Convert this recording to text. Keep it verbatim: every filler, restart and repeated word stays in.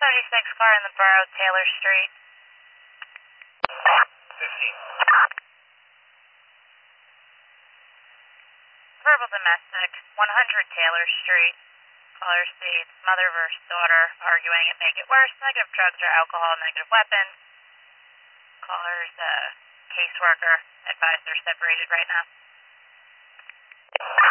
seventy-six car in the borough, Taylor Street. fifteen. Verbal domestic, one hundred Taylor Street. Caller states, mother versus daughter, arguing it make it worse, negative drugs or alcohol, negative weapons. Caller's uh, caseworker advised they're separated right now.